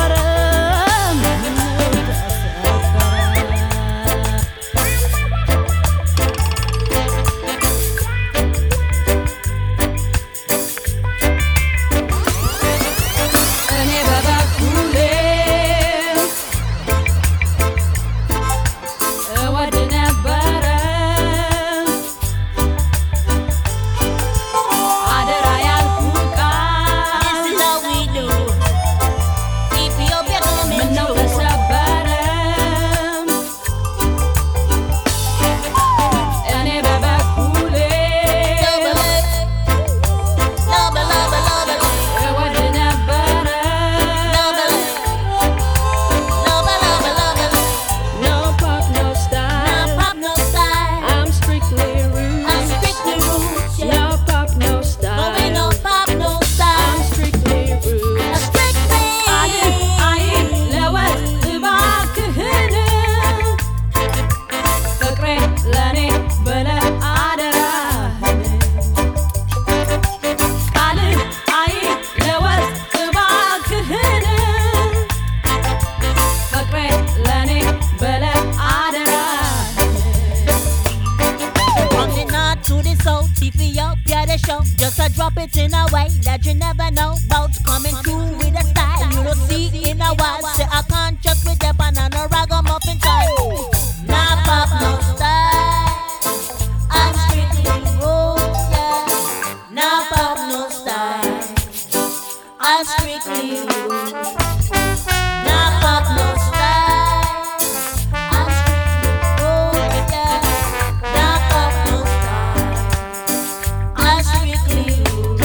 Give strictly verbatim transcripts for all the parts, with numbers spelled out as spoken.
Ethiopia the show, just a drop it in a way that you never know. Boats coming through with a style you don't see in a while. Say I can't just with the banana ragamuffin time. Nah pop no style, I'm strictly rude, yeah. Nah pop no style, I'm strictly rude. Nah pop no style, I'm strictly rude, yeah. Nah pop no style, I'm strictly rude.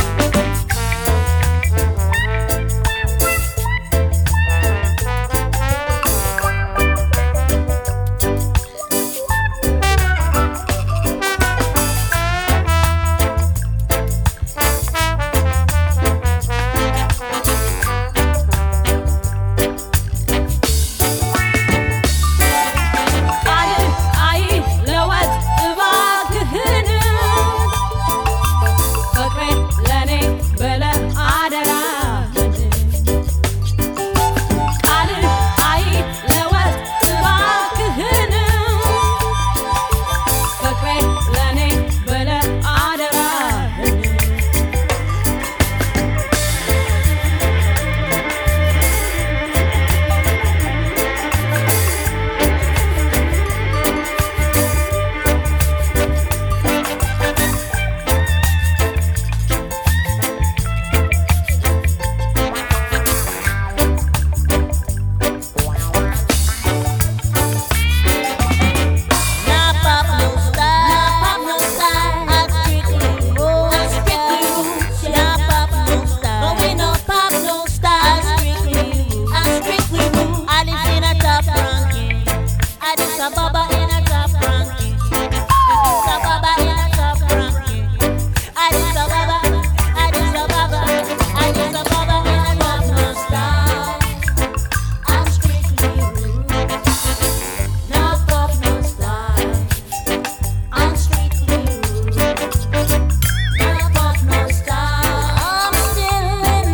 Baba in a top ranking. Addis Ababa in a top ranking. Addis Ababa, Addis Ababa, Addis Ababa in a top no style. I'm strictly rude. No pop, no style. I'm strictly rude. No pop, no style. I'm still in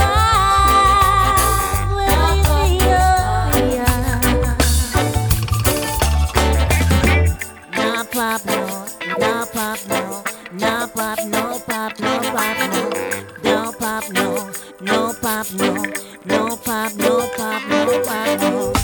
love with Ethiopia. Nah pop no, nah pop no, nah pop no pop no pop no, no pop no, no pop no, no pop no pop no pop no.